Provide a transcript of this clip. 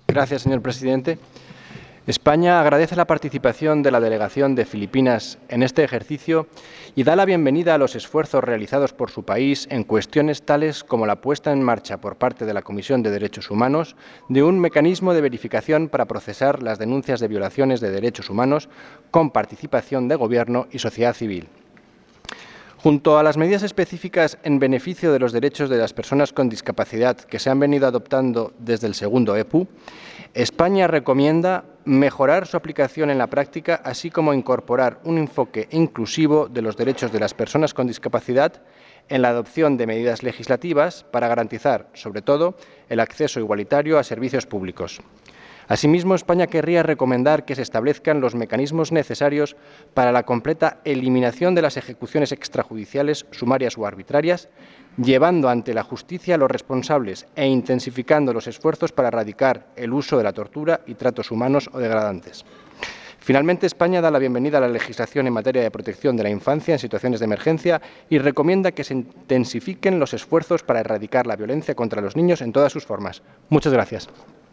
Gracias, señor presidente. España agradece la participación de la delegación de Filipinas en este ejercicio y da la bienvenida a los esfuerzos realizados por su país en cuestiones tales como la puesta en marcha por parte de la Comisión de Derechos Humanos de un mecanismo de verificación para procesar las denuncias de violaciones de derechos humanos con participación de Gobierno y sociedad civil. Junto a las medidas específicas en beneficio de los derechos de las personas con discapacidad que se han venido adoptando desde el segundo EPU, España recomienda mejorar su aplicación en la práctica, así como incorporar un enfoque inclusivo de los derechos de las personas con discapacidad en la adopción de medidas legislativas para garantizar, sobre todo, el acceso igualitario a servicios públicos. Asimismo, España querría recomendar que se establezcan los mecanismos necesarios para la completa eliminación de las ejecuciones extrajudiciales, sumarias o arbitrarias, llevando ante la justicia a los responsables e intensificando los esfuerzos para erradicar el uso de la tortura y tratos humanos o degradantes. Finalmente, España da la bienvenida a la legislación en materia de protección de la infancia en situaciones de emergencia y recomienda que se intensifiquen los esfuerzos para erradicar la violencia contra los niños en todas sus formas. Muchas gracias.